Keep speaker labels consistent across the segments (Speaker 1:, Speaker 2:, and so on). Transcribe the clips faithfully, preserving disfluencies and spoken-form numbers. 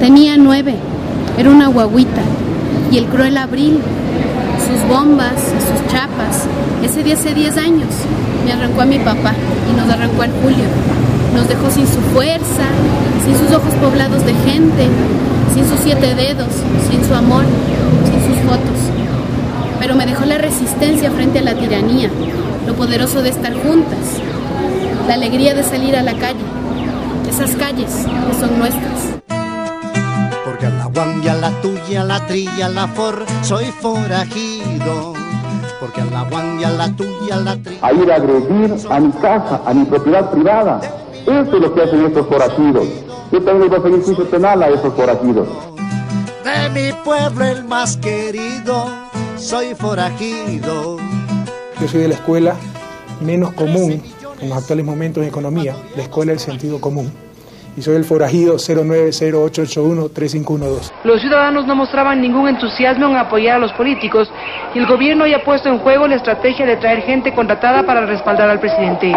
Speaker 1: Tenía nueve, era una guaguita, y el cruel abril, sus bombas y sus chapas, ese día hace diez años, me arrancó a mi papá y nos arrancó al Julio. Nos dejó sin su fuerza, sin sus ojos poblados de gente, sin sus siete dedos, sin su amor, sin sus fotos. Pero me dejó la resistencia frente a la tiranía, lo poderoso de estar juntas, la alegría de salir a la calle, esas calles que son nuestras.
Speaker 2: Porque a la guambia, la tuya, la trilla, la for, soy forajido. Porque a la guambia, la tuya, la trilla...
Speaker 3: A ir a agredir a mi casa, a mi propiedad privada. Eso es lo que hacen estos forajidos. Yo también voy a seguir juicio penal a esos forajidos.
Speaker 2: De mi pueblo el más querido, soy forajido.
Speaker 4: Yo soy de la escuela menos común en los actuales momentos de economía, la escuela del sentido común. Y soy el forajido cero nueve cero ocho ocho uno tres cinco uno dos.
Speaker 5: Los ciudadanos no mostraban ningún entusiasmo en apoyar a los políticos y el gobierno ya ha puesto en juego la estrategia de traer gente contratada para respaldar al presidente.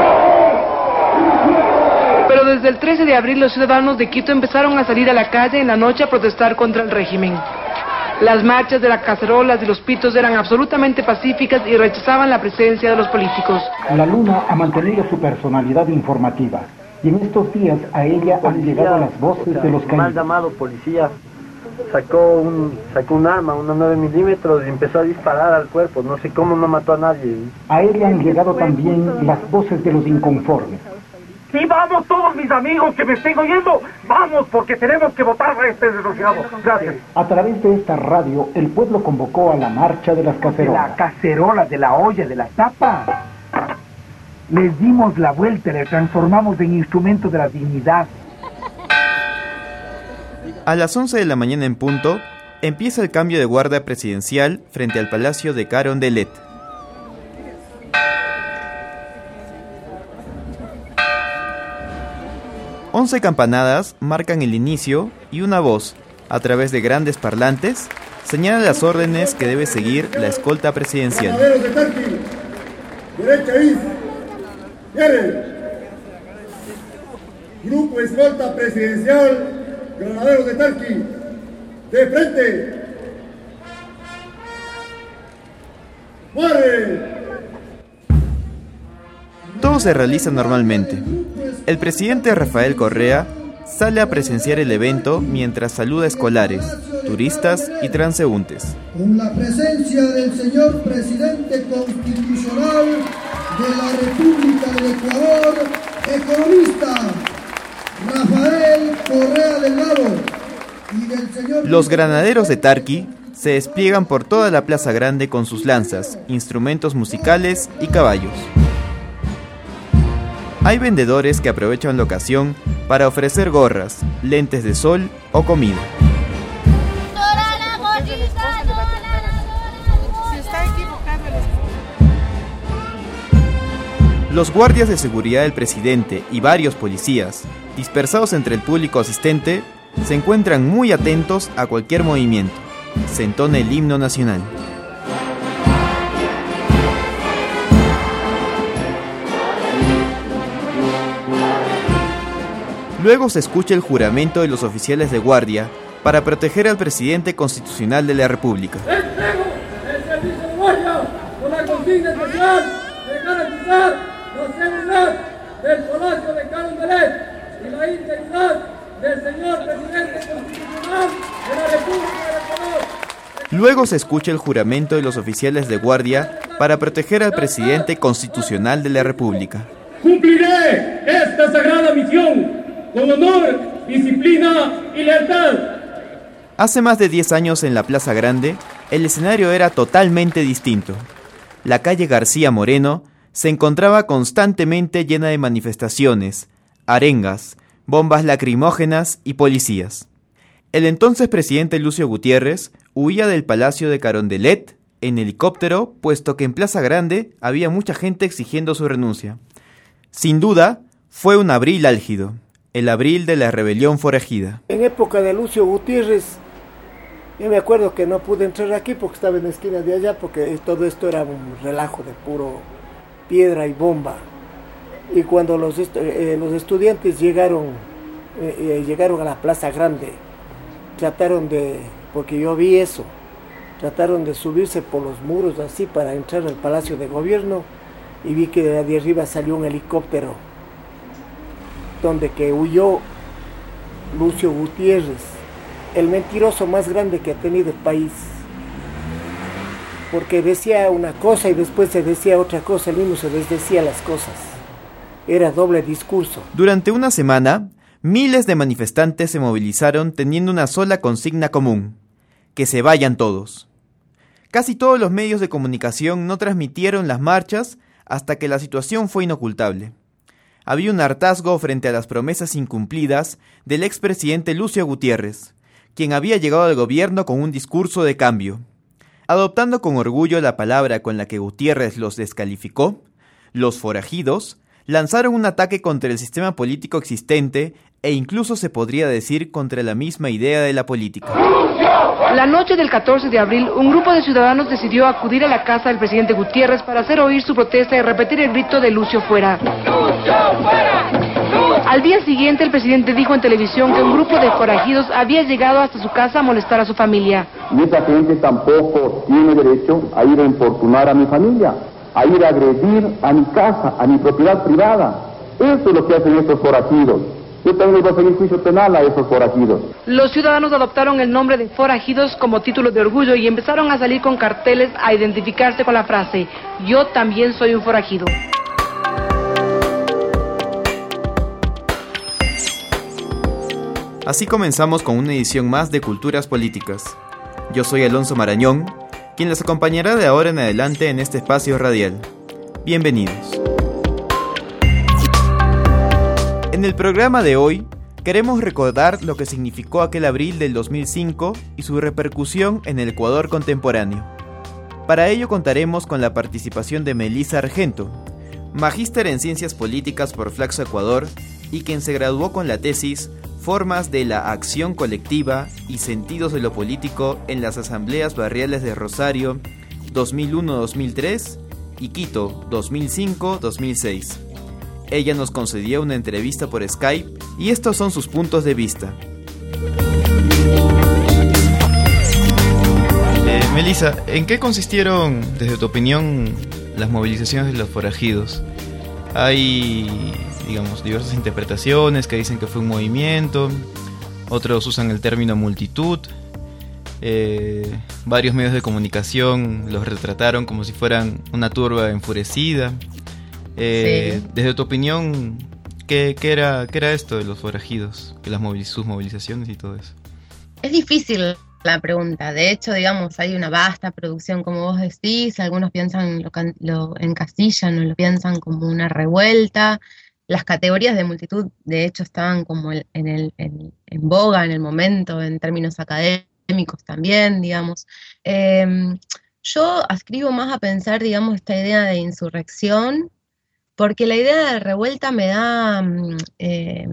Speaker 5: Pero desde el trece de abril los ciudadanos de Quito empezaron a salir a la calle en la noche a protestar contra el régimen. Las marchas de las cacerolas y los pitos eran absolutamente pacíficas y rechazaban la presencia de los políticos.
Speaker 6: La Luna ha mantenido su personalidad informativa y en estos días a ella han llegado las voces o sea, de los caídos.
Speaker 7: El mal llamado policía sacó un, sacó un arma, una nueve milímetros y empezó a disparar al cuerpo. No sé cómo no mató a nadie.
Speaker 6: A ella han llegado también las voces de los inconformes.
Speaker 8: Sí, vamos todos mis amigos que me estén oyendo, vamos porque tenemos que votar a este desgraciado. Gracias.
Speaker 6: A través de esta radio, el pueblo convocó a la marcha de las cacerolas.
Speaker 8: De la cacerola, de la olla, de la tapa. Les dimos la vuelta, le transformamos en instrumento de la dignidad.
Speaker 9: A las once de la mañana en punto, empieza el cambio de guardia presidencial frente al Palacio de Carondelet. Once campanadas marcan el inicio y una voz, a través de grandes parlantes, señala las órdenes que debe seguir la escolta presidencial.
Speaker 10: Granaderos de Tarqui, derecha is, viene. Grupo escolta presidencial, Granaderos de Tarqui, de frente. ¡Muere!
Speaker 9: Todo se realiza normalmente. El presidente Rafael Correa sale a presenciar el evento mientras saluda a escolares, turistas y transeúntes.
Speaker 11: Con la presencia del señor presidente constitucional de la República del Ecuador, economista Rafael Correa Delgado, y del señor...
Speaker 9: Los granaderos de Tarqui se despliegan por toda la Plaza Grande con sus lanzas, instrumentos musicales y caballos. Hay vendedores que aprovechan la ocasión para ofrecer gorras, lentes de sol o comida. Los guardias de seguridad del presidente y varios policías, dispersados entre el público asistente, se encuentran muy atentos a cualquier movimiento. Se entona el himno nacional. Luego se escucha el juramento de los oficiales de guardia para proteger al presidente constitucional de la República.
Speaker 10: Entrego el servicio de guardia con la consigna especial de garantizar la seguridad del Palacio de Carondelet y la integridad del señor presidente constitucional de la República del Ecuador.
Speaker 9: Luego se escucha el juramento de los oficiales de guardia para proteger al presidente constitucional de la República.
Speaker 10: Cumpliré esta sagrada misión con honor, disciplina y lealtad.
Speaker 9: Hace más de diez años en la Plaza Grande, el escenario era totalmente distinto. La calle García Moreno se encontraba constantemente llena de manifestaciones, arengas, bombas lacrimógenas y policías. El entonces presidente Lucio Gutiérrez huía del Palacio de Carondelet en helicóptero, puesto que en Plaza Grande había mucha gente exigiendo su renuncia. Sin duda, fue un abril álgido. El abril de la rebelión forajida.
Speaker 12: En época de Lucio Gutiérrez, yo me acuerdo que no pude entrar aquí porque estaba en la esquina de allá, porque todo esto era un relajo de puro piedra y bomba. Y cuando los, est eh, los estudiantes llegaron, eh, eh, llegaron a la Plaza Grande, trataron de, porque yo vi eso, trataron de subirse por los muros así para entrar al Palacio de Gobierno y vi que de arriba salió un helicóptero donde que huyó Lucio Gutiérrez, el mentiroso más grande que ha tenido el país, porque decía una cosa y después se decía otra cosa, él mismo se desdecía las cosas, era doble discurso.
Speaker 9: Durante una semana, miles de manifestantes se movilizaron teniendo una sola consigna común: que se vayan todos. Casi todos los medios de comunicación no transmitieron las marchas hasta que la situación fue inocultable. Había un hartazgo frente a las promesas incumplidas del expresidente Lucio Gutiérrez, quien había llegado al gobierno con un discurso de cambio. Adoptando con orgullo la palabra con la que Gutiérrez los descalificó, los forajidos lanzaron un ataque contra el sistema político existente e incluso se podría decir contra la misma idea de la política.
Speaker 5: La noche del catorce de abril, un grupo de ciudadanos decidió acudir a la casa del presidente Gutiérrez para hacer oír su protesta y repetir el grito de Lucio fuera. ¡Lucio fuera! Al día siguiente, el presidente dijo en televisión que un grupo de forajidos había llegado hasta su casa a molestar a su familia.
Speaker 3: Y esa gente tampoco tiene derecho a ir a importunar a mi familia, a ir a agredir a mi casa, a mi propiedad privada. Eso es lo que hacen estos forajidos. Yo también voy a seguir juicio penal a esos forajidos.
Speaker 5: Los ciudadanos adoptaron el nombre de forajidos como título de orgullo y empezaron a salir con carteles a identificarse con la frase: yo también soy un forajido.
Speaker 9: Así comenzamos con una edición más de Culturas Políticas. Yo soy Alonso Marañón, quien les acompañará de ahora en adelante en este espacio radial. Bienvenidos. En el programa de hoy, queremos recordar lo que significó aquel abril del dos mil cinco y su repercusión en el Ecuador contemporáneo. Para ello contaremos con la participación de Melissa Argento, magíster en Ciencias Políticas por Flaxo Ecuador y quien se graduó con la tesis Formas de la acción colectiva y sentidos de lo político en las asambleas barriales de Rosario dos mil uno a dos mil tres y Quito dos mil cinco a dos mil seis. Ella nos concedió una entrevista por Skype y estos son sus puntos de vista.
Speaker 13: Eh, Melissa, ¿en qué consistieron, desde tu opinión, las movilizaciones de los forajidos? Hay, digamos, diversas interpretaciones que dicen que fue un movimiento, otros usan el término multitud, eh, varios medios de comunicación los retrataron como si fueran una turba enfurecida. Eh, sí. Desde tu opinión, ¿qué, qué, era, ¿qué era esto de los forajidos? Que las moviliz- sus movilizaciones y todo eso.
Speaker 14: Es difícil la pregunta. De hecho, digamos, hay una vasta producción, como vos decís. Algunos piensan, lo, lo encasillan o lo piensan como una revuelta. Las categorías de multitud, de hecho, estaban como en, el, en, en boga en el momento, en términos académicos también, digamos. Eh, yo adscribo más a pensar, digamos, esta idea de insurrección, porque la idea de revuelta me da, eh,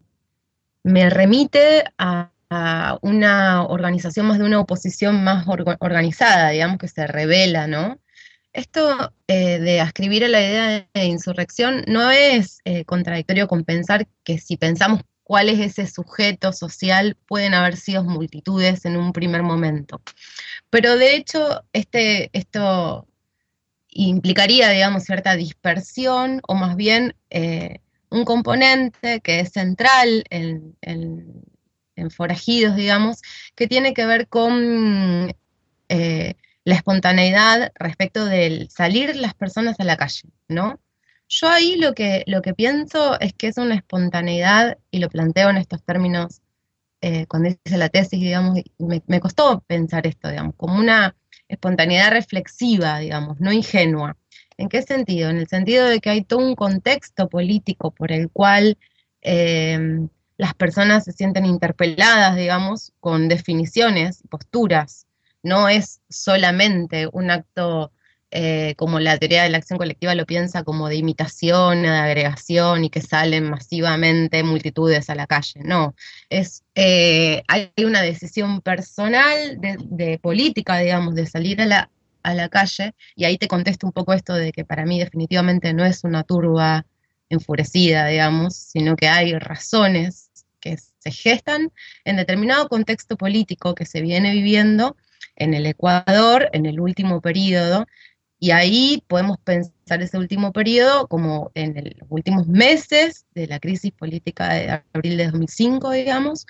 Speaker 14: me remite a, a una organización más de una oposición más or- organizada, digamos, que se revela, ¿no? Esto eh, de ascribir a la idea de insurrección no es eh, contradictorio con pensar que si pensamos cuál es ese sujeto social, pueden haber sido multitudes en un primer momento. Pero de hecho, este, esto implicaría, digamos, cierta dispersión, o más bien eh, un componente que es central en, en, en forajidos, digamos, que tiene que ver con eh, la espontaneidad respecto del salir las personas a la calle, ¿no? Yo ahí lo que, lo que pienso es que es una espontaneidad, y lo planteo en estos términos eh, cuando hice la tesis, digamos, me, me costó pensar esto, digamos, como una espontaneidad reflexiva, digamos, no ingenua. ¿En qué sentido? En el sentido de que hay todo un contexto político por el cual eh, las personas se sienten interpeladas, digamos, con definiciones, posturas. No es solamente un acto eh, como la teoría de la acción colectiva lo piensa, como de imitación, de agregación y que salen masivamente multitudes a la calle. No, es, eh, hay una decisión personal de, de política, digamos, de salir a la, a la calle, y ahí te contesto un poco esto de que para mí definitivamente no es una turba enfurecida, digamos, sino que hay razones que se gestan en determinado contexto político que se viene viviendo en el Ecuador en el último periodo, y ahí podemos pensar ese último periodo como en el- los últimos meses de la crisis política de abril de dos mil cinco, digamos,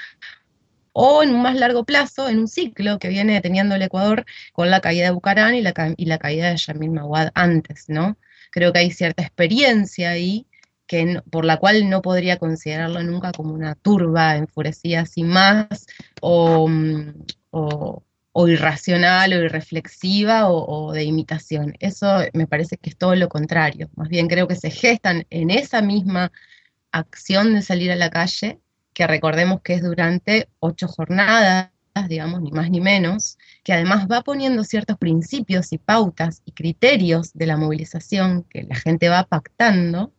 Speaker 14: o en un más largo plazo, en un ciclo que viene teniendo el Ecuador con la caída de Bucarán y la, ca- y la caída de Yamil Maguad antes, ¿no? Creo que hay cierta experiencia ahí que no- por la cual no podría considerarlo nunca como una turba enfurecida sin más, o, mm, o, o irracional, o irreflexiva, o, o de imitación. Eso me parece que es todo lo contrario. Más bien creo que se gestan en esa misma acción de salir a la calle, que recordemos que es durante ocho jornadas, digamos, ni más ni menos, que además va poniendo ciertos principios y pautas y criterios de la movilización que la gente va pactando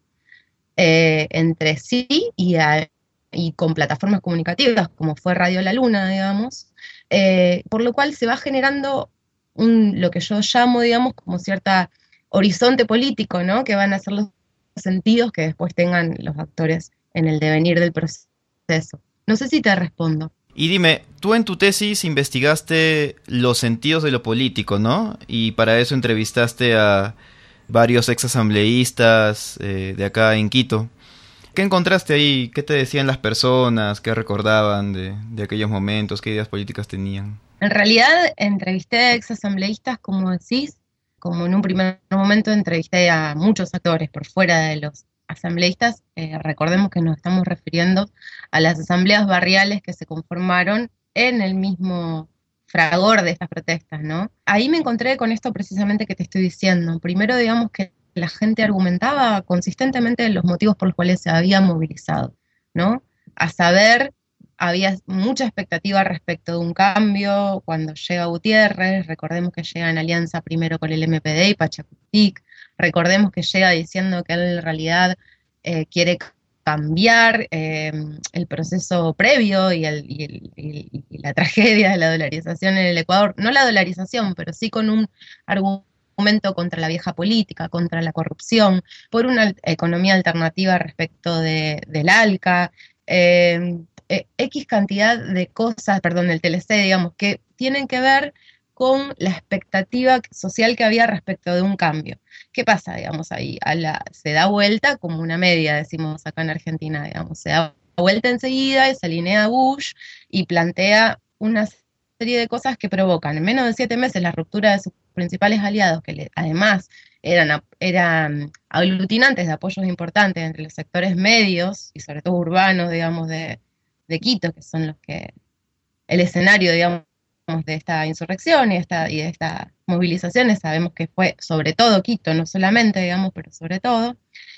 Speaker 14: eh, entre sí y, a- y con plataformas comunicativas, como fue Radio La Luna, digamos, eh, por lo cual se va generando un, lo que yo llamo, digamos, como cierta horizonte político, ¿no? Que van a ser los sentidos que después tengan los actores en el devenir del proceso. No sé si te respondo.
Speaker 13: Y dime, tú en tu tesis investigaste los sentidos de lo político, ¿no? Y para eso entrevistaste a varios exasambleístas eh, de acá en Quito. ¿Qué encontraste ahí? ¿Qué te decían las personas? ¿Qué recordaban de, de aquellos momentos? ¿Qué ideas políticas tenían?
Speaker 14: En realidad entrevisté a exasambleístas, como decís, como en un primer momento entrevisté a muchos actores por fuera de los asambleístas. Eh, recordemos que nos estamos refiriendo a las asambleas barriales que se conformaron en el mismo fragor de estas protestas, ¿no? Ahí me encontré con esto precisamente que te estoy diciendo. Primero, digamos que la gente argumentaba consistentemente los motivos por los cuales se había movilizado, ¿no? A saber, había mucha expectativa respecto de un cambio cuando llega Gutiérrez. Recordemos que llega en alianza primero con el M P D y Pachacutic. Recordemos que llega diciendo que él en realidad eh, quiere cambiar eh, el proceso previo y, el, y, el, y, y la tragedia de la dolarización en el Ecuador. No la dolarización, pero sí con un argumento contra la vieja política, contra la corrupción, por una economía alternativa respecto de, del ALCA, eh, eh, X cantidad de cosas, perdón, del T L C, digamos, que tienen que ver con la expectativa social que había respecto de un cambio. ¿Qué pasa, digamos, ahí? A la, se da vuelta como una media, decimos acá en Argentina, digamos, se da vuelta enseguida y se alinea a Bush y plantea una serie de cosas que provocan en menos de siete meses la ruptura de sus principales aliados, que le, además eran, eran aglutinantes de apoyos importantes entre los sectores medios y sobre todo urbanos, digamos, de, de Quito, que son los que, el escenario, digamos, de esta insurrección y, esta, y de estas movilizaciones. Sabemos que fue sobre todo Quito, no solamente, digamos, pero sobre todo.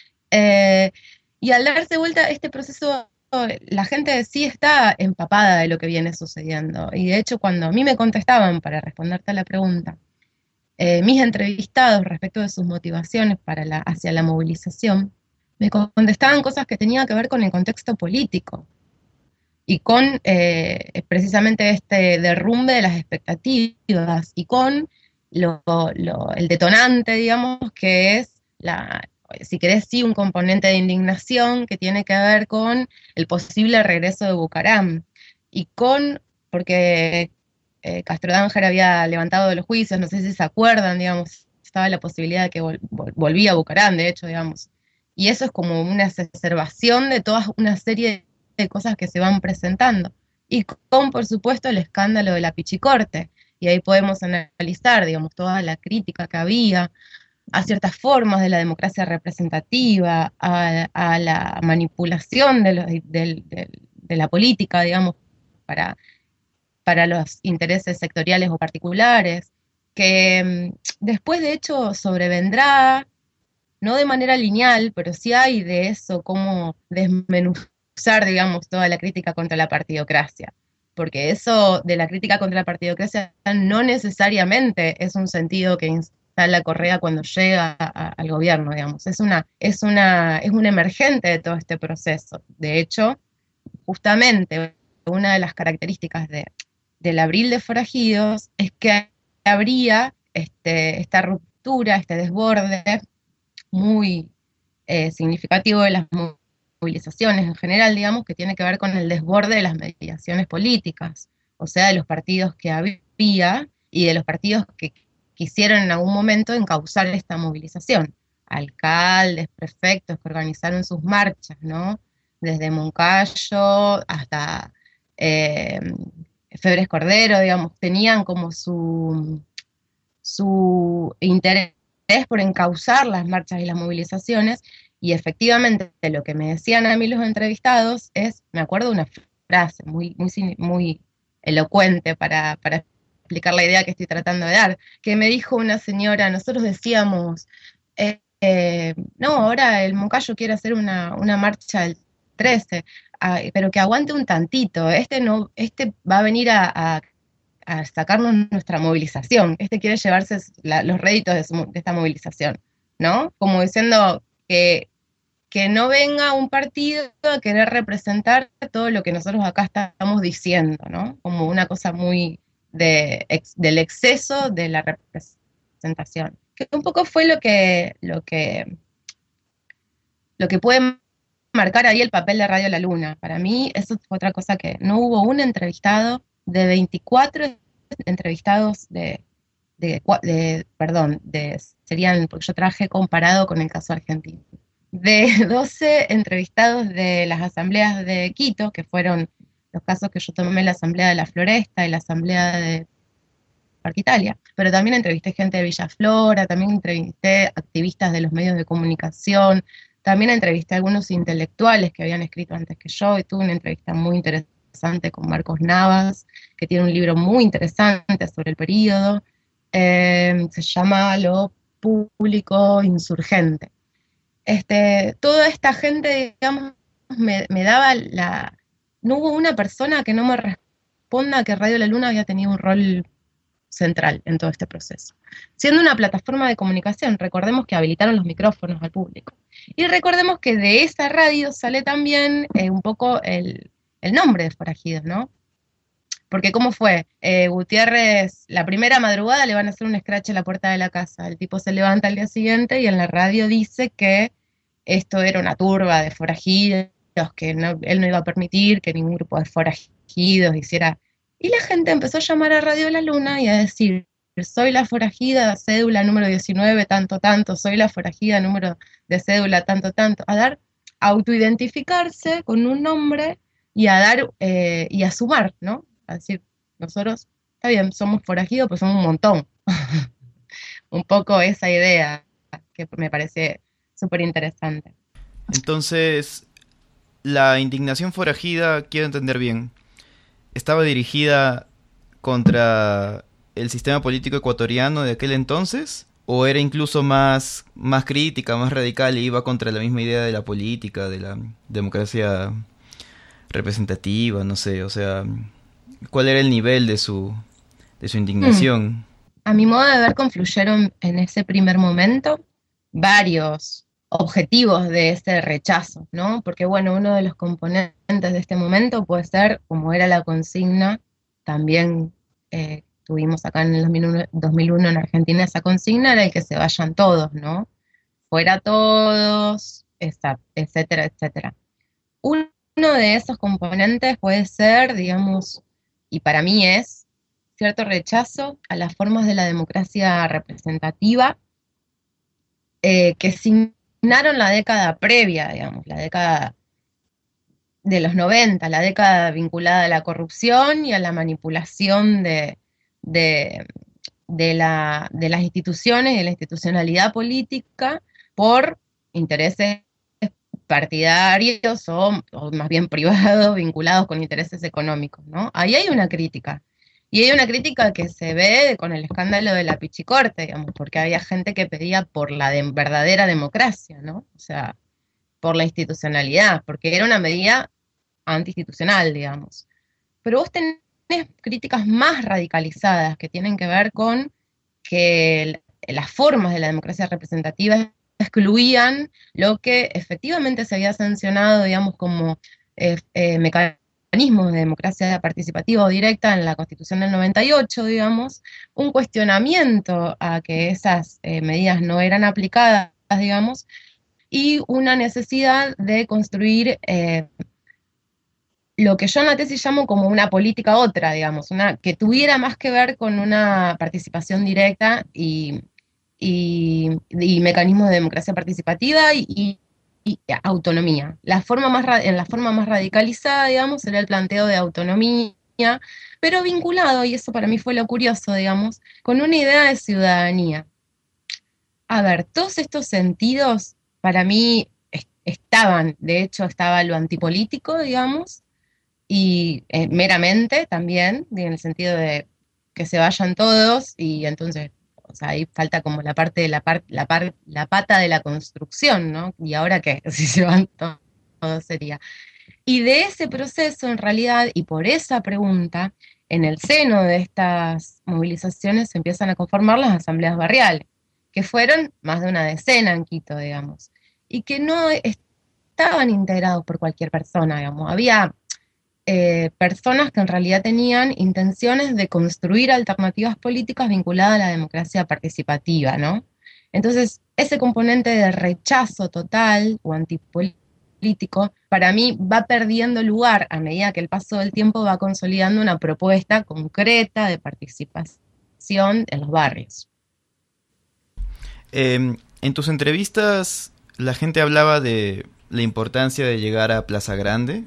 Speaker 14: Eh, y al darse vuelta este proceso, la gente sí está empapada de lo que viene sucediendo. Y de hecho, cuando a mí me contestaban para responderte a la pregunta, eh, mis entrevistados respecto de sus motivaciones para la, hacia la movilización, me contestaban cosas que tenían que ver con el contexto político y con eh, precisamente este derrumbe de las expectativas y con lo, lo, el detonante, digamos, que es, la, si querés, sí, un componente de indignación que tiene que ver con el posible regreso de Bucaram y con, porque eh, Castro Danger había levantado los juicios, no sé si se acuerdan, digamos, estaba la posibilidad de que vol, vol, volvía a Bucaram, de hecho, digamos, y eso es como una exacerbación de toda una serie de de cosas que se van presentando, y con, por supuesto, el escándalo de la Pichicorte, y ahí podemos analizar, digamos, toda la crítica que había a ciertas formas de la democracia representativa, a, a la manipulación de, lo, de, de, de la política, digamos, para, para los intereses sectoriales o particulares, que después, de hecho, sobrevendrá, no de manera lineal, pero sí hay de eso como desmenuzar, usar, digamos, toda la crítica contra la partidocracia, porque eso de la crítica contra la partidocracia no necesariamente es un sentido que instala Correa cuando llega a, al gobierno, digamos, es una, es una, es un emergente de todo este proceso. De hecho, justamente una de las características de, del abril de Forajidos es que habría este, esta ruptura, este desborde muy eh, significativo de las movilizaciones en general, digamos, que tiene que ver con el desborde de las mediaciones políticas, o sea, de los partidos que había y de los partidos que quisieron en algún momento encauzar esta movilización. Alcaldes, prefectos que organizaron sus marchas, ¿no? Desde Moncayo hasta eh, Febres Cordero, digamos, tenían como su, su interés por encauzar las marchas y las movilizaciones, y efectivamente lo que me decían a mí los entrevistados es, me acuerdo de una frase muy, muy, muy elocuente para, para explicar la idea que estoy tratando de dar, que me dijo una señora, nosotros decíamos, eh, eh, no, ahora el Moncayo quiere hacer una, una marcha el trece, ah, pero que aguante un tantito, este no, este va a venir a, a, a sacarnos nuestra movilización, este quiere llevarse la, los réditos de, su, de esta movilización, ¿no? Como diciendo que, que no venga un partido a querer representar todo lo que nosotros acá estamos diciendo, ¿no? Como una cosa muy de, ex, del exceso de la representación. Que un poco fue lo que, lo que, lo que puede marcar ahí el papel de Radio La Luna. Para mí eso fue otra cosa, que no hubo un entrevistado de veinticuatro entrevistados de, de, de perdón, de, serían, porque yo traje comparado con el caso argentino, de doce entrevistados de las asambleas de Quito, que fueron los casos que yo tomé, la asamblea de la Floresta y la asamblea de Parque Italia, pero también entrevisté gente de Villa Flora, también entrevisté activistas de los medios de comunicación, también entrevisté a algunos intelectuales que habían escrito antes que yo, y tuve una entrevista muy interesante con Marcos Navas, que tiene un libro muy interesante sobre el periodo, eh, se llama Lo Público Insurgente. Este, toda esta gente, digamos, me, me daba la... No hubo una persona que no me responda que Radio La Luna había tenido un rol central en todo este proceso. Siendo una plataforma de comunicación, recordemos que habilitaron los micrófonos al público. Y recordemos que de esa radio sale también eh, un poco el, el nombre de Forajidos, ¿no? Porque ¿cómo fue? Eh, Gutiérrez, la primera madrugada le van a hacer un scratch a la puerta de la casa. El tipo se levanta al día siguiente y en la radio dice que esto era una turba de forajidos, que no, él no iba a permitir que ningún grupo de forajidos hiciera... Y la gente empezó a llamar a Radio La Luna y a decir, soy la forajida, cédula número diecinueve, tanto, tanto, soy la forajida, número de cédula, tanto, tanto, a dar, a autoidentificarse con un nombre y a dar, eh, y a sumar, ¿no? A decir, nosotros, está bien, somos forajidos, pues somos un montón. Un poco esa idea que me parece súper interesante.
Speaker 13: Entonces, la indignación forajida, quiero entender bien, ¿estaba dirigida contra el sistema político ecuatoriano de aquel entonces? ¿O era incluso más, más crítica, más radical, e iba contra la misma idea de la política, de la democracia representativa, no sé, o sea, ¿cuál era el nivel de su, de su indignación?
Speaker 14: Mm. A mi modo de ver, confluyeron en ese primer momento varios objetivos de ese rechazo, ¿no? Porque, bueno, uno de los componentes de este momento puede ser, como era la consigna, también eh, tuvimos acá en el dos mil uno en Argentina esa consigna, era el que se vayan todos, ¿no? Fuera todos, etcétera, etcétera. Uno de esos componentes puede ser, digamos, y para mí es, cierto rechazo a las formas de la democracia representativa eh, que signaron la década previa, digamos, la década de los noventa, la década vinculada a la corrupción y a la manipulación de, de, de, la, de las instituciones y de la institucionalidad política por intereses partidarios o, o más bien privados vinculados con intereses económicos, ¿no? Ahí hay una crítica. Y hay una crítica que se ve con el escándalo de la Pichicorte, digamos, porque había gente que pedía por la de verdadera democracia, ¿no? O sea, por la institucionalidad, porque era una medida antiinstitucional, digamos. Pero vos tenés críticas más radicalizadas que tienen que ver con que las formas de la democracia representativa excluían lo que efectivamente se había sancionado, digamos, como eh, eh, mecanismos de democracia participativa o directa en la Constitución del noventa y ocho, digamos, un cuestionamiento a que esas eh, medidas no eran aplicadas, digamos, y una necesidad de construir eh, lo que yo en la tesis llamo como una política otra, digamos, una que tuviera más que ver con una participación directa y, y, y mecanismos de democracia participativa y, y, y autonomía. La forma más, en la forma más radicalizada, digamos, era el planteo de autonomía, pero vinculado, y eso para mí fue lo curioso, digamos, con una idea de ciudadanía. A ver, todos estos sentidos para mí est- estaban, de hecho estaba lo antipolítico, digamos, y eh, meramente también, en el sentido de que se vayan todos, y entonces, o sea, ahí falta como la parte de la, par- la, par- la pata de la construcción, ¿no? ¿Y ahora qué? Si se van todos, todo sería. Y de ese proceso, en realidad, y por esa pregunta, en el seno de estas movilizaciones se empiezan a conformar las asambleas barriales, que fueron más de una decena en Quito, digamos, y que no estaban integrados por cualquier persona, digamos. Había eh, personas que en realidad tenían intenciones de construir alternativas políticas vinculadas a la democracia participativa, ¿no? Entonces, ese componente de rechazo total o antipolítico, para mí va perdiendo lugar a medida que el paso del tiempo va consolidando una propuesta concreta de participación en los barrios.
Speaker 13: Eh, en tus entrevistas, la gente hablaba de la importancia de llegar a Plaza Grande,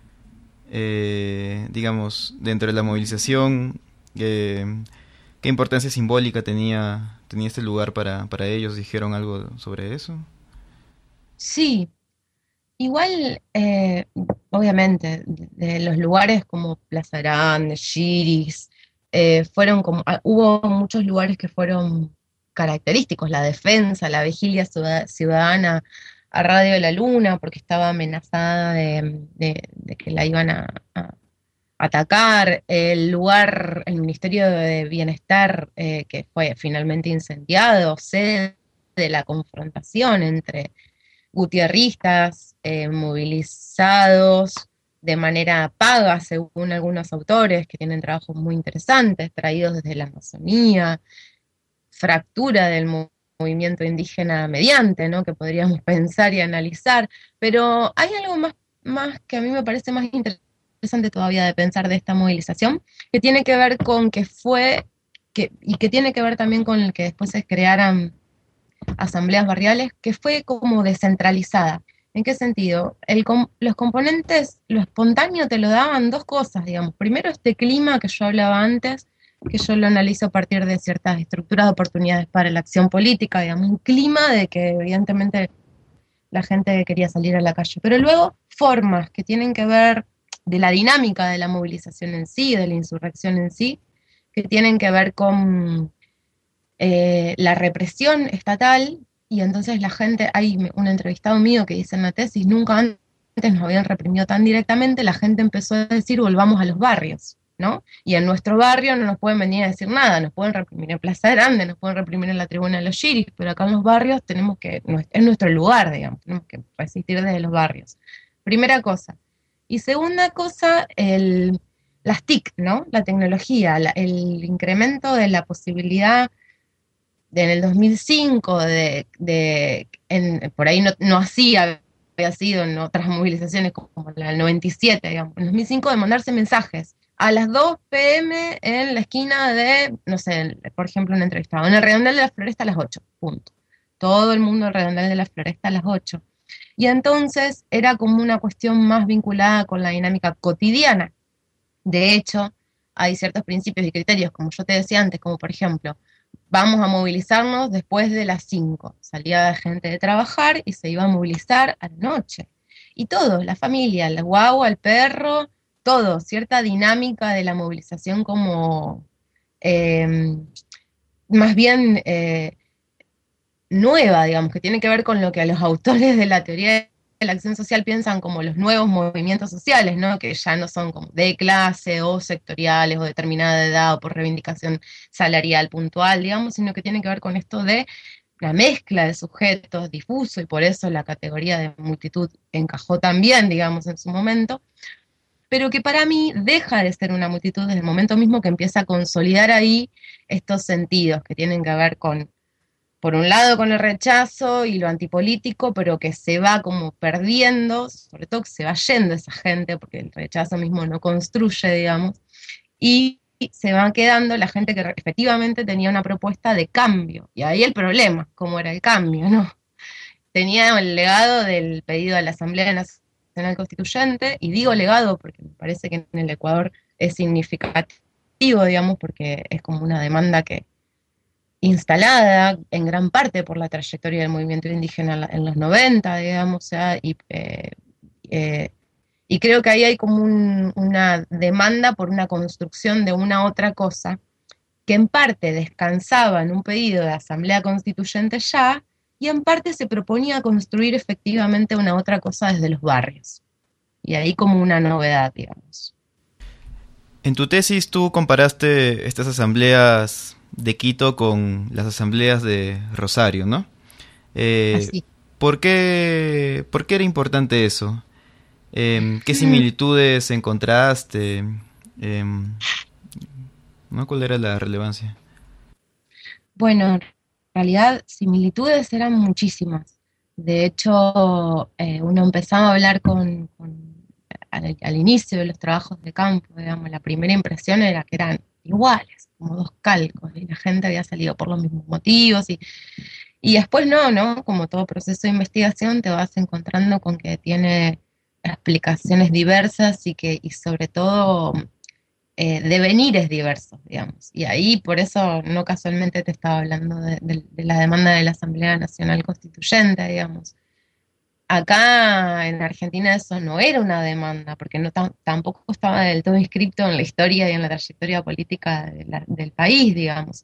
Speaker 13: eh, digamos, dentro de la movilización, eh, ¿qué importancia simbólica tenía, tenía este lugar para, para ellos? ¿Dijeron algo sobre eso?
Speaker 14: Sí, igual, eh, obviamente, de, de los lugares como Plaza Grande, Chiris, eh, fueron como, ah, hubo muchos lugares que fueron característicos, la defensa, la vigilia ciudadana a Radio de la Luna, porque estaba amenazada de, de, de que la iban a, a atacar, el lugar, el Ministerio de Bienestar, eh, que fue finalmente incendiado, sede de la confrontación entre gutierristas, eh, movilizados de manera paga, según algunos autores, que tienen trabajos muy interesantes, traídos desde la Amazonía, fractura del movimiento movimiento indígena mediante, ¿no? Que podríamos pensar y analizar, pero hay algo más, más que a mí me parece más interesante todavía de pensar de esta movilización, que tiene que ver con que fue, que, y que tiene que ver también con el que después se crearan asambleas barriales, que fue como descentralizada. ¿En qué sentido? El, los componentes, lo espontáneo te lo daban dos cosas, digamos. Primero, este clima que yo hablaba antes, que yo lo analizo a partir de ciertas estructuras de oportunidades para la acción política, digamos, un clima de que evidentemente la gente quería salir a la calle, pero luego formas que tienen que ver de la dinámica de la movilización en sí, de la insurrección en sí, que tienen que ver con eh, la represión estatal, y entonces la gente, hay un entrevistado mío que dice en la tesis, nunca antes nos habían reprimido tan directamente, la gente empezó a decir volvamos a los barrios, ¿no? Y en nuestro barrio no nos pueden venir a decir nada, nos pueden reprimir en Plaza Grande, nos pueden reprimir en la Tribuna de los Chiris, pero acá en los barrios tenemos que, es nuestro lugar, digamos, tenemos que resistir desde los barrios. Primera cosa. Y segunda cosa, el, las T I C, ¿no? La tecnología, la, el incremento de la posibilidad de, en el dos mil cinco, de, de en, por ahí no, no hacía, había sido en otras movilizaciones como la del noventa y siete, digamos, en el dos mil cinco de mandarse mensajes a las dos pe eme en la esquina de, no sé, por ejemplo, un entrevistado, en el Redondel de la Floresta a las ocho, punto. Todo el mundo al Redondel de la Floresta a las ocho. Y entonces era como una cuestión más vinculada con la dinámica cotidiana. De hecho, hay ciertos principios y criterios, como yo te decía antes, como por ejemplo, vamos a movilizarnos después de las cinco. Salía la gente de trabajar y se iba a movilizar a la noche. Y todo, la familia, el guagua, el perro, todo, cierta dinámica de la movilización como eh, más bien eh, nueva, digamos, que tiene que ver con lo que a los autores de la teoría de la acción social piensan como los nuevos movimientos sociales, ¿no? Que ya no son como de clase o sectoriales o determinada edad o por reivindicación salarial puntual, digamos, sino que tiene que ver con esto de la mezcla de sujetos difuso, y por eso la categoría de multitud encajó también, digamos, en su momento, pero que para mí deja de ser una multitud desde el momento mismo que empieza a consolidar ahí estos sentidos que tienen que ver con por un lado con el rechazo y lo antipolítico, pero que se va como perdiendo, sobre todo que se va yendo esa gente, porque el rechazo mismo no construye, digamos, y se va quedando la gente que efectivamente tenía una propuesta de cambio. Y ahí el problema, ¿cómo era el cambio? ¿No? Tenía el legado del pedido a la Asamblea Nacional Constituyente, y digo legado porque me parece que en el Ecuador es significativo, digamos, porque es como una demanda que instalada en gran parte por la trayectoria del movimiento indígena en los noventa, digamos, o sea, y, eh, eh, y creo que ahí hay como un, una demanda por una construcción de una otra cosa que en parte descansaba en un pedido de asamblea constituyente ya, y en parte se proponía construir efectivamente una otra cosa desde los barrios. Y ahí como una novedad, digamos.
Speaker 13: En tu tesis tú comparaste estas asambleas de Quito con las asambleas de Rosario, ¿no? Eh,
Speaker 14: Así.
Speaker 13: ¿por qué, ¿Por qué era importante eso? Eh, ¿Qué similitudes encontraste? Eh, ¿no? ¿Cuál era la relevancia?
Speaker 14: Bueno, en realidad similitudes eran muchísimas. De hecho, eh, uno empezaba a hablar con, con al, al inicio de los trabajos de campo, digamos, la primera impresión era que eran iguales, como dos calcos, y la gente había salido por los mismos motivos, y, y después no, ¿no? Como todo proceso de investigación te vas encontrando con que tiene explicaciones diversas y que, y sobre todo, eh, devenires diversos, digamos. Y ahí, por eso, no casualmente te estaba hablando de, de, de la demanda de la Asamblea Nacional Constituyente, digamos. Acá en Argentina eso no era una demanda, porque no tam- tampoco estaba del todo inscrito en la historia y en la trayectoria política de la- del país, digamos.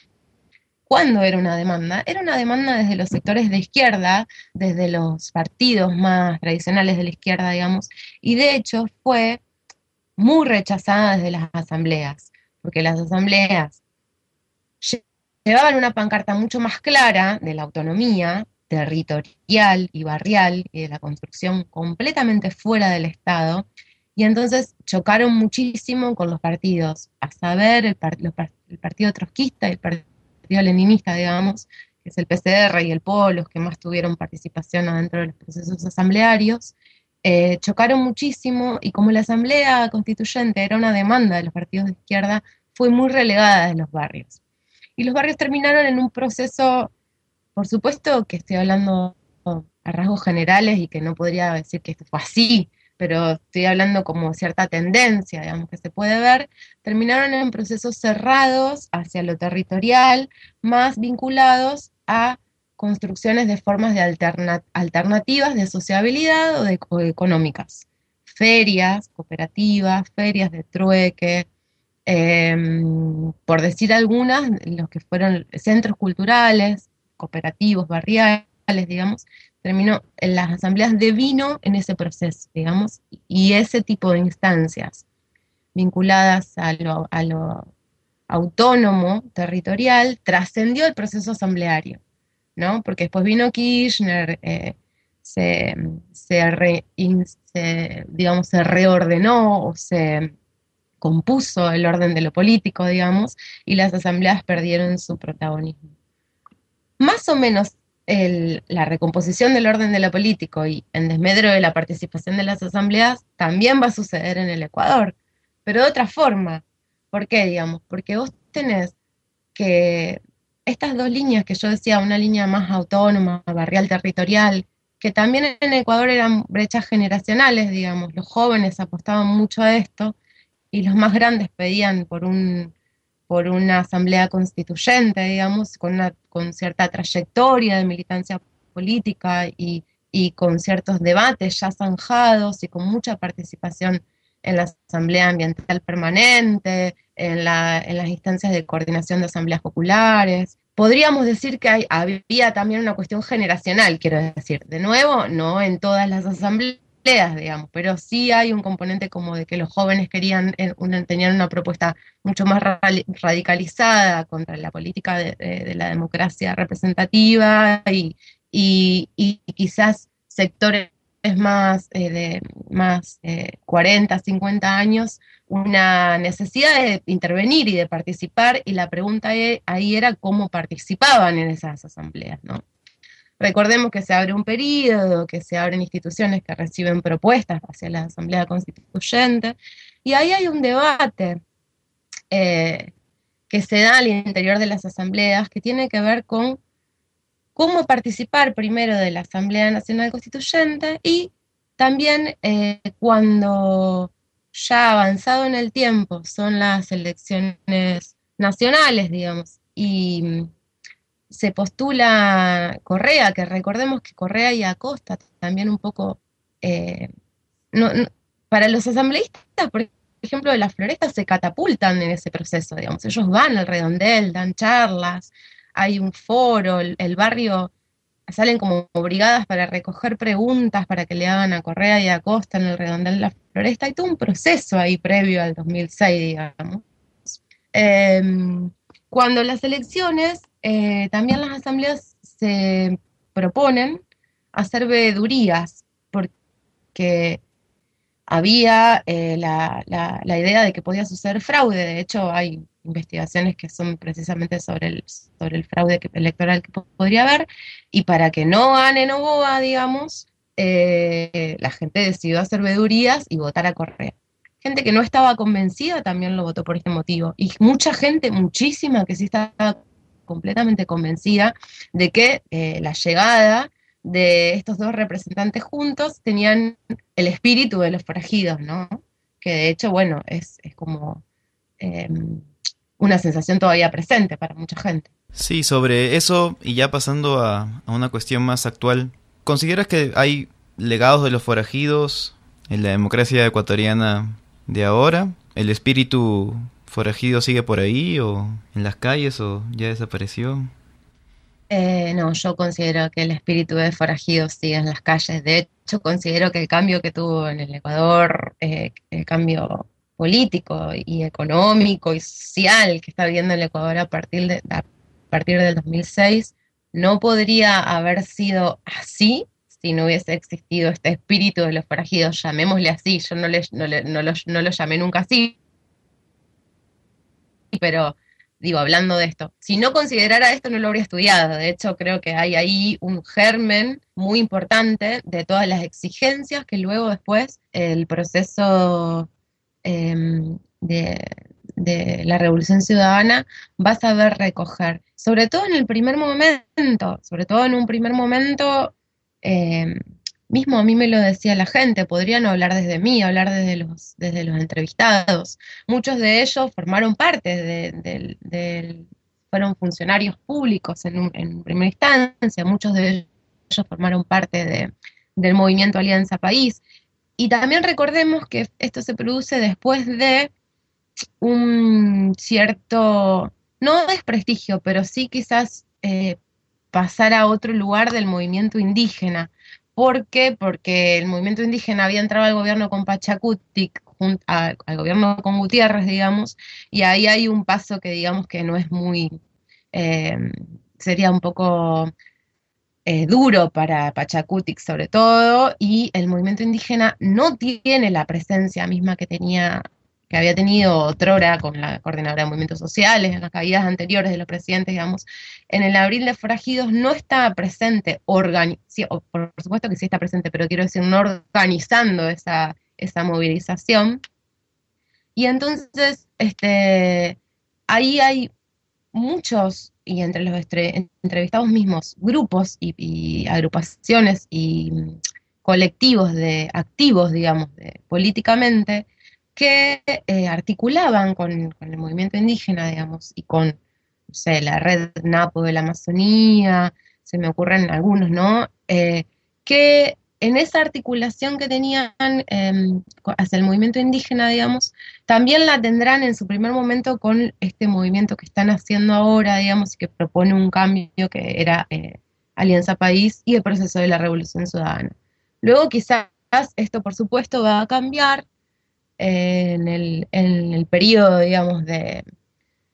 Speaker 14: ¿Cuándo era una demanda? Era una demanda desde los sectores de izquierda, desde los partidos más tradicionales de la izquierda, digamos, y de hecho fue muy rechazada desde las asambleas, porque las asambleas lle- llevaban una pancarta mucho más clara de la autonomía territorial y barrial y de la construcción completamente fuera del Estado, y entonces chocaron muchísimo con los partidos, a saber, el, par- los par- el partido trotskista y el partido leninista, digamos, que es el P C R y el P O, los que más tuvieron participación adentro de los procesos asamblearios, eh, chocaron muchísimo, y como la Asamblea Constituyente era una demanda de los partidos de izquierda, fue muy relegada de los barrios. Y los barrios terminaron en un proceso, por supuesto que estoy hablando a rasgos generales y que no podría decir que esto fue así, pero estoy hablando como cierta tendencia, digamos, que se puede ver, terminaron en procesos cerrados hacia lo territorial, más vinculados a construcciones de formas de alterna- alternativas de sociabilidad o, de, o económicas. Ferias, cooperativas, ferias de trueque, eh, por decir algunas, los que fueron centros culturales, cooperativos, barriales, digamos, terminó en las asambleas de vino en ese proceso, digamos, y ese tipo de instancias vinculadas a lo, a lo autónomo, territorial, trascendió el proceso asambleario, ¿no? Porque después vino Kirchner, eh, se, se, re, in, se, digamos, se reordenó o se compuso el orden de lo político, digamos, y las asambleas perdieron su protagonismo. Más o menos el, la recomposición del orden de lo político y en desmedro de la participación de las asambleas también va a suceder en el Ecuador, pero de otra forma. ¿Por qué, digamos? Porque vos tenés que estas dos líneas que yo decía, una línea más autónoma, barrial, territorial, que también en Ecuador eran brechas generacionales, digamos, los jóvenes apostaban mucho a esto y los más grandes pedían por un por una asamblea constituyente, digamos, con, una, con cierta trayectoria de militancia política y, y con ciertos debates ya zanjados y con mucha participación en la asamblea ambiental permanente, en, la, en las instancias de coordinación de asambleas populares. Podríamos decir que hay, había también una cuestión generacional, quiero decir, de nuevo, no en todas las asambleas, digamos, pero sí hay un componente como de que los jóvenes querían, una, tenían una propuesta mucho más radicalizada contra la política de, de, de la democracia representativa y, y, y quizás sectores es más eh, de más eh, cuarenta, cincuenta años, una necesidad de intervenir y de participar, y la pregunta ahí era cómo participaban en esas asambleas, ¿no? Recordemos que se abre un periodo, que se abren instituciones que reciben propuestas hacia la Asamblea Constituyente, y ahí hay un debate eh, que se da al interior de las asambleas que tiene que ver con cómo participar primero de la Asamblea Nacional Constituyente y también eh, cuando ya avanzado en el tiempo son las elecciones nacionales, digamos, y se postula Correa, que recordemos que Correa y Acosta también un poco, eh, no, no, para los asambleístas, por ejemplo, de las florestas se catapultan en ese proceso, digamos, ellos van al redondel, dan charlas, hay un foro, el, el barrio, salen como brigadas para recoger preguntas para que le hagan a Correa y a Acosta en el redondel de la floresta, hay todo un proceso ahí previo al dos mil seis, digamos. Eh, cuando las elecciones, eh, también las asambleas se proponen hacer veedurías, porque había eh, la, la, la idea de que podía suceder fraude. De hecho, hay investigaciones que son precisamente sobre el, sobre el fraude que, electoral que podría haber, y para que no gane Noboa, digamos, eh, la gente decidió hacer veedurías y votar a Correa. Gente que no estaba convencida también lo votó por este motivo, y mucha gente, muchísima, que sí estaba completamente convencida de que eh, la llegada de estos dos representantes juntos tenían el espíritu de los forajidos, ¿no? Que de hecho, bueno, es, es como eh, una sensación todavía presente para mucha gente.
Speaker 13: Sí, sobre eso, y ya pasando a, a una cuestión más actual, ¿consideras que hay legados de los forajidos en la democracia ecuatoriana de ahora? ¿El espíritu forajido sigue por ahí, o en las calles, o ya desapareció?
Speaker 14: Eh, no, yo considero que el espíritu de forajidos sigue en las calles. De hecho, considero que el cambio que tuvo en el Ecuador, eh, el cambio político y económico y social que está viviendo el Ecuador a partir, de, a partir del dos mil seis, no podría haber sido así si no hubiese existido este espíritu de los forajidos, llamémosle así. Yo no, le, no, le, no, lo, no lo llamé nunca así, pero digo, hablando de esto, si no considerara esto no lo habría estudiado. De hecho, creo que hay ahí un germen muy importante de todas las exigencias que luego después el proceso eh, de, de la Revolución Ciudadana va a saber recoger. Sobre todo en el primer momento, sobre todo en un primer momento, eh, mismo a mí me lo decía la gente, podría no hablar desde mí, hablar desde los, desde los entrevistados. Muchos de ellos formaron parte, de, de, de, fueron funcionarios públicos en, un, en primera instancia, muchos de ellos formaron parte de, del movimiento Alianza País. Y también recordemos que esto se produce después de un cierto, no desprestigio, pero sí quizás eh, pasar a otro lugar del movimiento indígena. ¿Por qué? Porque el movimiento indígena había entrado al gobierno con Pachacuti, junto a, al gobierno con Gutiérrez, digamos, y ahí hay un paso que digamos que no es muy, eh, sería un poco eh, duro para Pachacuti sobre todo, y el movimiento indígena no tiene la presencia misma que tenía, que había tenido otrora con la coordinadora de movimientos sociales, en las caídas anteriores de los presidentes, digamos. En el abril de Forajidos no estaba presente, organi- sí, por supuesto que sí está presente, pero quiero decir, no organizando esa, esa movilización. Y entonces, este, ahí hay muchos, y entre los estre- entrevistados mismos, grupos y, y agrupaciones y colectivos de activos, digamos, de, políticamente, que eh, articulaban con, con el movimiento indígena, digamos, y con, no sé, la red Napo de la Amazonía, se me ocurren algunos, ¿no? Eh, que en esa articulación que tenían eh, hacia el movimiento indígena, digamos, también la tendrán en su primer momento con este movimiento que están haciendo ahora, digamos, y que propone un cambio que era eh, Alianza País y el proceso de la Revolución Ciudadana. Luego quizás esto, por supuesto, va a cambiar en el, en el periodo, digamos, de,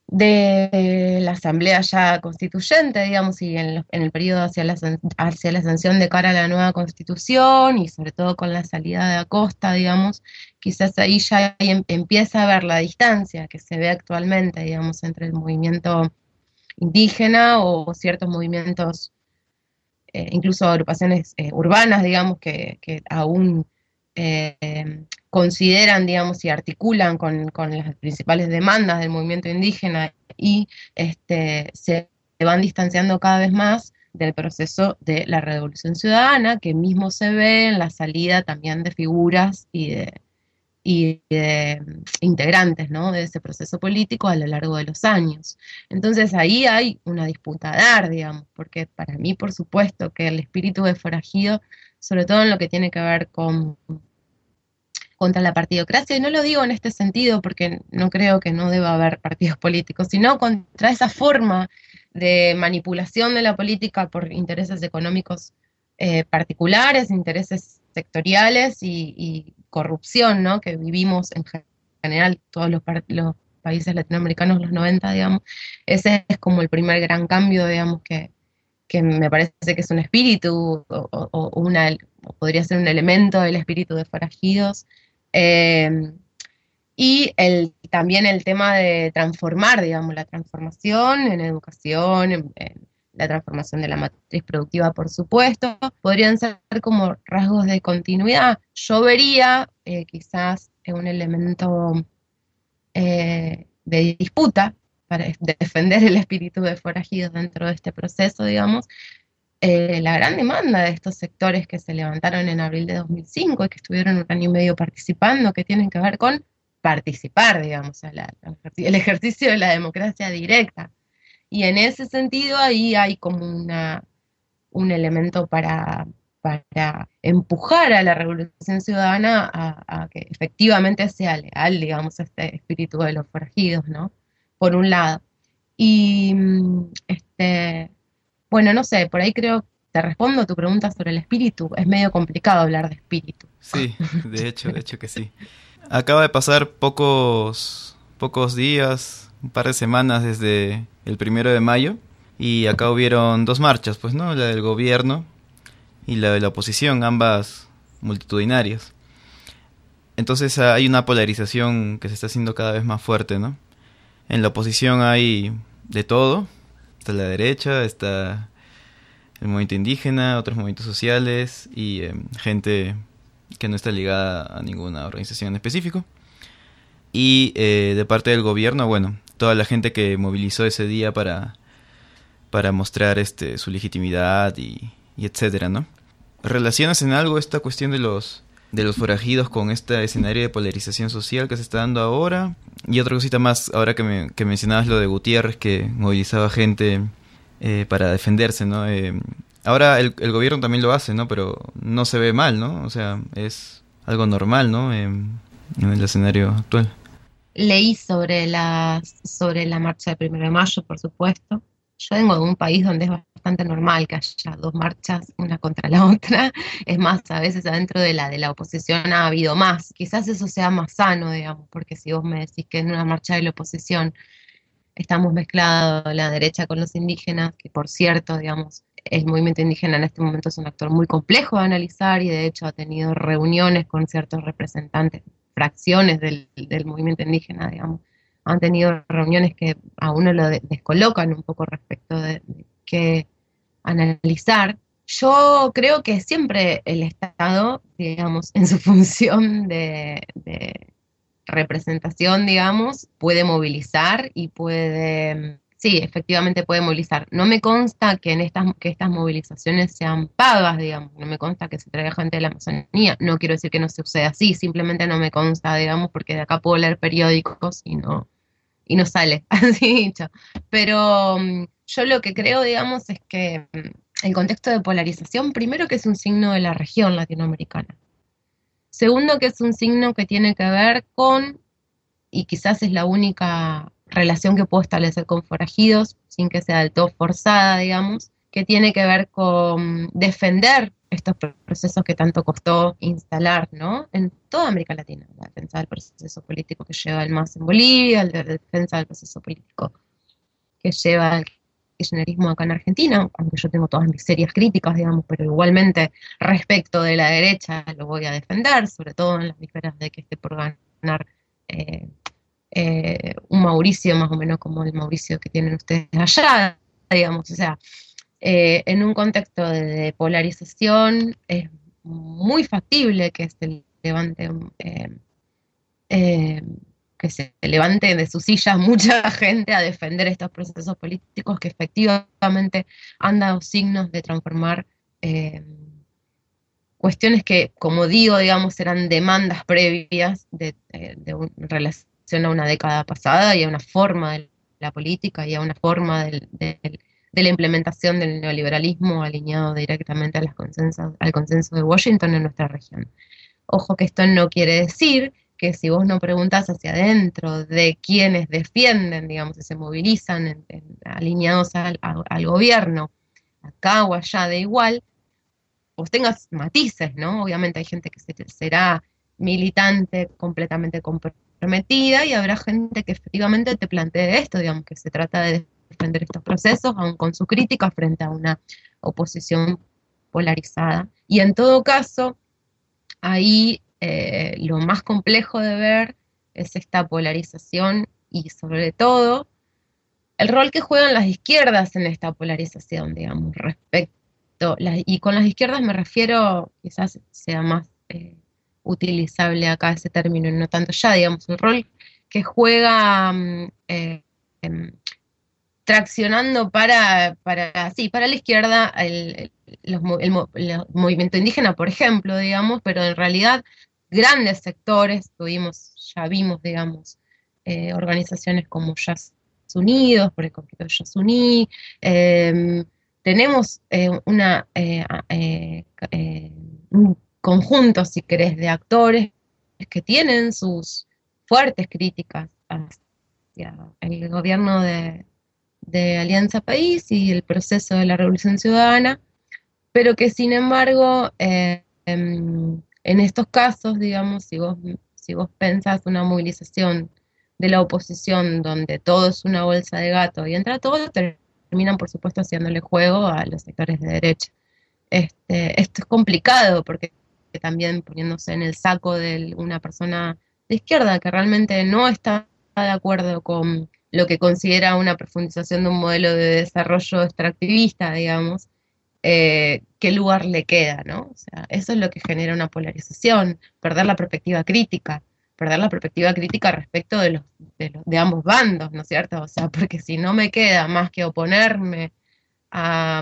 Speaker 14: de la Asamblea ya constituyente, digamos, y en, en el periodo hacia la, hacia la sanción de cara a la nueva Constitución, y sobre todo con la salida de Acosta, digamos, quizás ahí ya em, empieza a ver la distancia que se ve actualmente, digamos, entre el movimiento indígena o ciertos movimientos, eh, incluso agrupaciones eh, urbanas, digamos, que, que aún eh, consideran, digamos, y articulan con, con las principales demandas del movimiento indígena y este, se van distanciando cada vez más del proceso de la Revolución Ciudadana, que mismo se ve en la salida también de figuras y de, y de integrantes, ¿no?, de ese proceso político a lo largo de los años. Entonces ahí hay una disputa a dar, digamos, porque para mí, por supuesto, que el espíritu de forajido, sobre todo en lo que tiene que ver con contra la partidocracia, y no lo digo en este sentido porque no creo que no deba haber partidos políticos, sino contra esa forma de manipulación de la política por intereses económicos eh, particulares, intereses sectoriales y, y corrupción, ¿no?, que vivimos en general todos los, los países latinoamericanos los noventa, digamos. Ese es como el primer gran cambio, digamos, que, que me parece que es un espíritu o, o, o una, o podría ser un elemento del espíritu de forajidos. Eh, y el, también el tema de transformar, digamos, la transformación en educación, en, en la transformación de la matriz productiva, por supuesto, podrían ser como rasgos de continuidad. Yo vería eh, quizás un elemento eh, de disputa para defender el espíritu de forajidos dentro de este proceso, digamos, Eh, la gran demanda de estos sectores que se levantaron en abril de dos mil cinco y que estuvieron un año y medio participando, que tienen que ver con participar, digamos, a la, el ejercicio de la democracia directa. Y en ese sentido ahí hay como una, un elemento para, para empujar a la Revolución Ciudadana a, a que efectivamente sea leal, digamos, este espíritu de los forajidos, ¿no?, por un lado. Y este... Bueno, no sé, por ahí creo, te respondo a tu pregunta sobre el espíritu. Es medio complicado hablar de espíritu.
Speaker 13: Sí, de hecho, de hecho que sí. Acaba de pasar pocos, pocos días, un par de semanas desde el primero de mayo, y acá hubieron dos marchas, pues, ¿no? La del gobierno y la de la oposición, ambas multitudinarias. Entonces hay una polarización que se está haciendo cada vez más fuerte, ¿no? En la oposición hay de todo. Está la derecha, está el movimiento indígena, otros movimientos sociales y eh, gente que no está ligada a ninguna organización en específico. Y eh, de parte del gobierno, bueno, toda la gente que movilizó ese día para, para mostrar este, su legitimidad y, y etcétera, ¿no? ¿Relacionas en algo esta cuestión de los, de los forajidos con este escenario de polarización social que se está dando ahora? Y otra cosita más, ahora que, me, que mencionabas lo de Gutiérrez, que movilizaba gente eh, para defenderse, ¿no? Eh, ahora el, el gobierno también lo hace, ¿no? Pero no se ve mal, ¿no? O sea, es algo normal, ¿no? Eh, en el escenario actual.
Speaker 14: Leí sobre la, sobre la marcha del primero de mayo, por supuesto. Yo vengo de un país donde es bastante normal que haya dos marchas, una contra la otra. Es más, a veces adentro de la de la oposición ha habido más. Quizás eso sea más sano, digamos, porque si vos me decís que en una marcha de la oposición estamos mezclados la derecha con los indígenas, que por cierto, digamos, el movimiento indígena en este momento es un actor muy complejo de analizar y de hecho ha tenido reuniones con ciertos representantes, fracciones del, del movimiento indígena, digamos, han tenido reuniones que a uno lo de, descolocan un poco respecto de, de qué analizar. Yo creo que siempre el Estado, digamos, en su función de, de representación, digamos, puede movilizar y puede, sí, efectivamente puede movilizar. No me consta que en estas, que estas movilizaciones sean pagas, digamos, no me consta que se traiga gente de la Amazonía. No quiero decir que no suceda así, simplemente no me consta, digamos, porque de acá puedo leer periódicos y no, y no sale, así dicho. Pero um, yo lo que creo, digamos, es que um, el contexto de polarización, primero que es un signo de la región latinoamericana. Segundo que es un signo que tiene que ver con, y quizás es la única relación que puedo establecer con forajidos, sin que sea del todo forzada, digamos, que tiene que ver con defender estos procesos que tanto costó instalar, ¿no? En toda América Latina, la defensa del proceso político que lleva el M A S en Bolivia, la defensa del proceso político que lleva el kirchnerismo acá en Argentina, aunque yo tengo todas mis serias críticas, digamos, pero igualmente respecto de la derecha lo voy a defender, sobre todo en las vísperas de que esté por ganar eh, eh, un Mauricio más o menos como el Mauricio que tienen ustedes allá, digamos, o sea, eh, en un contexto de, de polarización es muy factible que se levante eh, eh, que se levante de sus sillas mucha gente a defender estos procesos políticos que efectivamente han dado signos de transformar eh, cuestiones que, como digo, digamos, eran demandas previas de, de, de un, en relación a una década pasada y a una forma de la política y a una forma del, del, de la implementación del neoliberalismo alineado directamente a las consensos, al consenso de Washington en nuestra región. Ojo que esto no quiere decir que si vos no preguntás hacia adentro de quienes defienden, digamos, y se movilizan en, en, alineados al, al, al gobierno, acá o allá de igual, vos tengas matices, ¿no? Obviamente hay gente que se, será militante completamente comprometida y habrá gente que efectivamente te plantee esto, digamos, que se trata de defender estos procesos, aun con su crítica frente a una oposición polarizada. Y en todo caso, ahí Eh, lo más complejo de ver es esta polarización y sobre todo el rol que juegan las izquierdas en esta polarización, digamos, respecto, las, y con las izquierdas me refiero, quizás sea más eh, utilizable acá ese término, no tanto ya, digamos, el rol que juega eh, eh, traccionando para, para, sí, para la izquierda el, los, el, el movimiento indígena, por ejemplo, digamos, pero en realidad grandes sectores, tuvimos, ya vimos, digamos, eh, organizaciones como Jazz Unidos, por el conflicto de Yasuní, eh, tenemos eh, una, eh, eh, eh, un conjunto, si querés, de actores que tienen sus fuertes críticas hacia el gobierno de, de Alianza País y el proceso de la Revolución Ciudadana, pero que sin embargo, eh, eh, en estos casos, digamos, si vos, si vos pensás una movilización de la oposición donde todo es una bolsa de gato y entra todo, terminan por supuesto haciéndole juego a los sectores de derecha. Este, esto es complicado porque también poniéndose en el saco de una persona de izquierda que realmente no está de acuerdo con lo que considera una profundización de un modelo de desarrollo extractivista, digamos, Eh, qué lugar le queda, ¿no? O sea, eso es lo que genera una polarización, perder la perspectiva crítica, perder la perspectiva crítica respecto de los, de los de ambos bandos, ¿no es cierto? O sea, porque si no me queda más que oponerme a,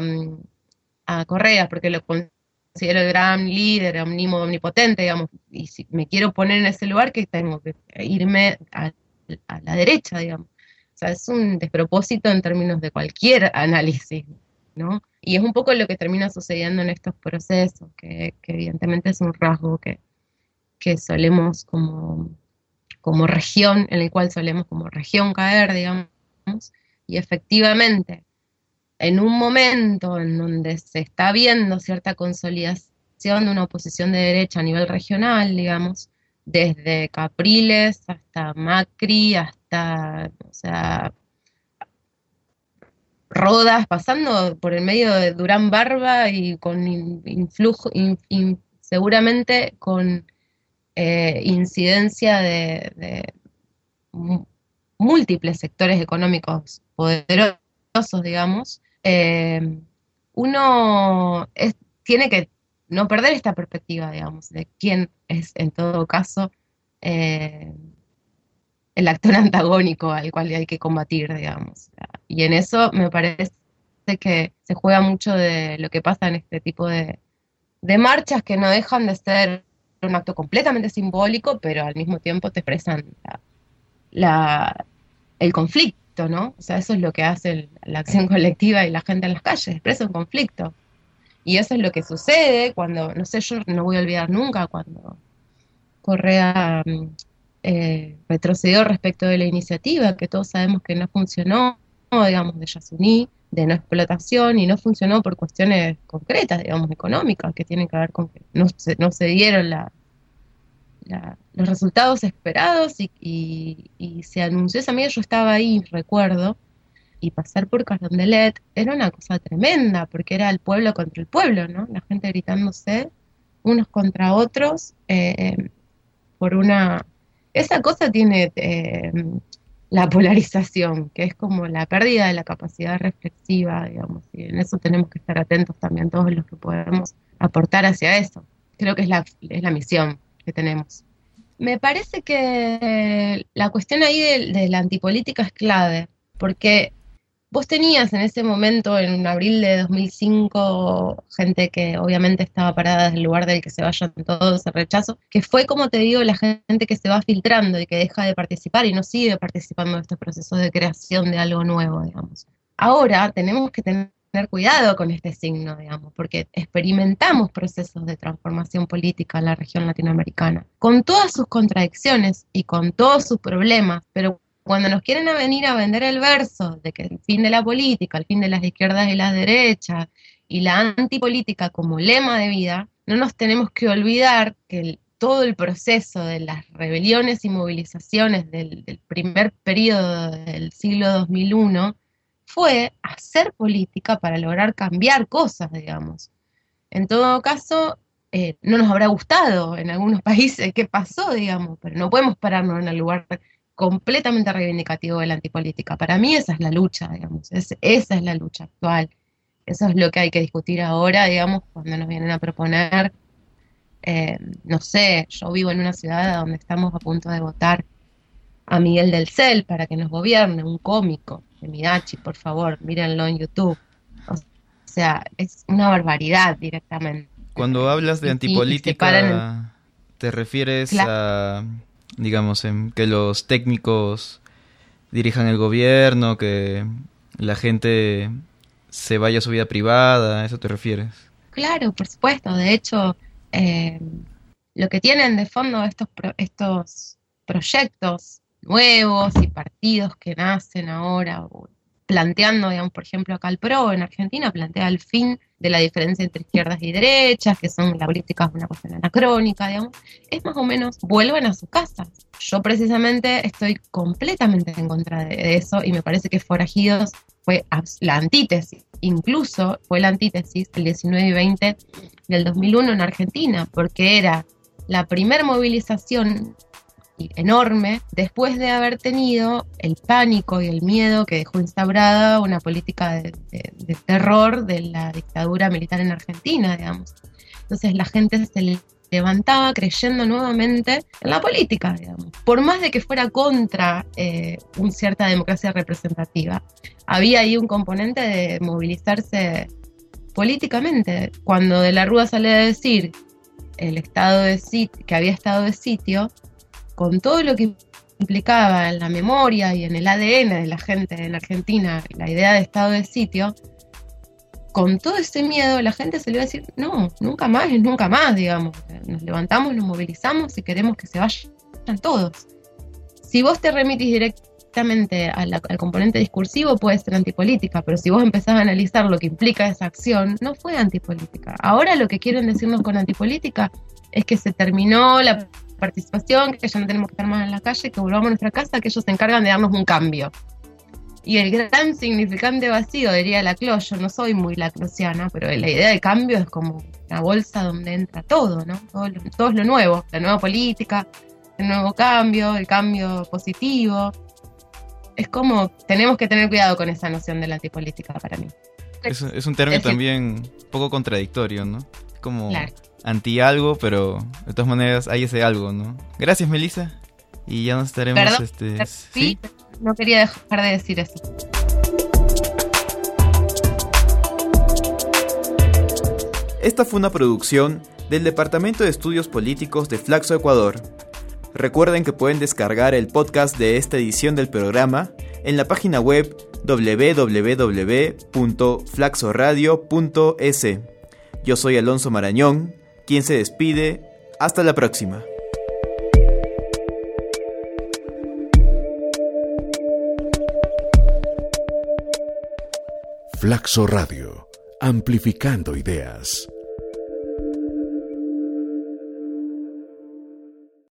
Speaker 14: a Correa, porque lo considero el gran líder, omnímodo, omnipotente, digamos, y si me quiero poner en ese lugar, que tengo que irme a, a la derecha, digamos. O sea, es un despropósito en términos de cualquier análisis, ¿no? Y es un poco lo que termina sucediendo en estos procesos, que, que evidentemente es un rasgo que, que solemos como, como región, en el cual solemos como región caer, digamos, y efectivamente, en un momento en donde se está viendo cierta consolidación de una oposición de derecha a nivel regional, digamos, desde Capriles hasta Macri, hasta, o sea, Rodas, pasando por el medio de Durán Barba y con influjo, in, in, seguramente con eh, incidencia de, de múltiples sectores económicos poderosos, digamos, eh, uno es, tiene que no perder esta perspectiva, digamos, de quién es en todo caso eh, el actor antagónico al cual hay que combatir, digamos. Y en eso me parece que se juega mucho de lo que pasa en este tipo de, de marchas que no dejan de ser un acto completamente simbólico, pero al mismo tiempo te expresan la, la, el conflicto, ¿no? O sea, eso es lo que hace el, la acción colectiva y la gente en las calles, expresa un conflicto. Y eso es lo que sucede cuando, no sé, yo no voy a olvidar nunca cuando Correa eh, retrocedió respecto de la iniciativa, que todos sabemos que no funcionó, digamos, de Yasuní, de no explotación y no funcionó por cuestiones concretas, digamos, económicas, que tienen que ver con que no se, no se dieron la, la, los resultados esperados y, y, y se anunció esa medida. Yo estaba ahí, recuerdo, y pasar por Carondelet era una cosa tremenda, porque era el pueblo contra el pueblo, ¿no? La gente gritándose unos contra otros eh, por una... Esa cosa tiene... Eh, la polarización, que es como la pérdida de la capacidad reflexiva, digamos, y en eso tenemos que estar atentos también todos los que podemos aportar hacia eso. Creo que es la, es la misión que tenemos. Me parece que la cuestión ahí de, de la antipolítica es clave, porque vos tenías en ese momento, en abril de dos mil cinco, gente que obviamente estaba parada desde el lugar del que se vayan todos, ese rechazo, que fue, como te digo, la gente que se va filtrando y que deja de participar y no sigue participando de estos procesos de creación de algo nuevo, digamos. Ahora tenemos que tener cuidado con este signo, digamos, porque experimentamos procesos de transformación política en la región latinoamericana, con todas sus contradicciones y con todos sus problemas, pero cuando nos quieren a venir a vender el verso de que el fin de la política, el fin de las izquierdas y las derechas, y la antipolítica como lema de vida, no nos tenemos que olvidar que el, todo el proceso de las rebeliones y movilizaciones del, del primer periodo del siglo dos mil uno fue hacer política para lograr cambiar cosas, digamos. En todo caso, eh, no nos habrá gustado en algunos países qué pasó, digamos, pero no podemos pararnos en el lugar completamente reivindicativo de la antipolítica. Para mí esa es la lucha, digamos, es, esa es la lucha actual. Eso es lo que hay que discutir ahora, digamos, cuando nos vienen a proponer, eh, no sé, yo vivo en una ciudad donde estamos a punto de votar a Miguel del Cel para que nos gobierne, un cómico de Midachi, por favor, mírenlo en YouTube. O sea, es una barbaridad directamente.
Speaker 13: Cuando hablas de antipolítica, en... ¿te refieres claro. a... digamos, en que los técnicos dirijan el gobierno, que la gente se vaya a su vida privada? ¿A eso te refieres?
Speaker 14: Claro, por supuesto. De hecho, eh, lo que tienen de fondo estos, pro, estos proyectos nuevos y partidos que nacen ahora, planteando, digamos, por ejemplo, acá el P R O en Argentina plantea el fin de la diferencia entre izquierdas y derechas, que son la política es una cuestión anacrónica, digamos, es más o menos, vuelvan a su casa. Yo precisamente estoy completamente en contra de, de eso, y me parece que Forajidos fue la antítesis, incluso fue la antítesis el diecinueve y veinte del dos mil uno en Argentina, porque era la primer movilización enorme después de haber tenido el pánico y el miedo que dejó instaurada una política de, de, de terror de la dictadura militar en Argentina, digamos. Entonces la gente se levantaba creyendo nuevamente en la política, digamos. Por más de que fuera contra eh, una cierta democracia representativa, había ahí un componente de movilizarse políticamente. Cuando De la Rúa sale a decir el estado de sitio, que había estado de sitio, con todo lo que implicaba en la memoria y en el A D N de la gente en Argentina, la idea de estado de sitio, con todo ese miedo la gente se le iba a decir, no, nunca más es nunca más, digamos. Nos levantamos, nos movilizamos y queremos que se vayan todos. Si vos te remitís directamente a la, al componente discursivo, puede ser antipolítica, pero si vos empezás a analizar lo que implica esa acción, no fue antipolítica. Ahora lo que quieren decirnos con antipolítica es que se terminó la participación, que ya no tenemos que estar más en la calle, que volvamos a nuestra casa, que ellos se encargan de darnos un cambio. Y el gran significante vacío, diría Laclau, yo no soy muy laclausiana, pero la idea de cambio es como una bolsa donde entra todo, ¿no? Todo lo, todo es lo nuevo, la nueva política, el nuevo cambio, el cambio positivo. Es como, tenemos que tener cuidado con esa noción de la antipolítica para mí.
Speaker 13: Es, es un término es también un poco contradictorio, ¿no? Como...
Speaker 14: Claro.
Speaker 13: Anti algo, pero de todas maneras hay ese algo, ¿no? Gracias, Melissa. Y ya nos estaremos...
Speaker 14: Perdón,
Speaker 13: este,
Speaker 14: sí, ¿sí? No quería dejar de decir eso.
Speaker 9: Esta fue una producción del Departamento de Estudios Políticos de Flaxo Ecuador. Recuerden que pueden descargar el podcast de esta edición del programa en la página web doble u doble u doble u punto flaxoradio punto es. Yo soy Alonso Marañón, quien se despide. Hasta la próxima.
Speaker 15: Flaxo Radio, amplificando ideas.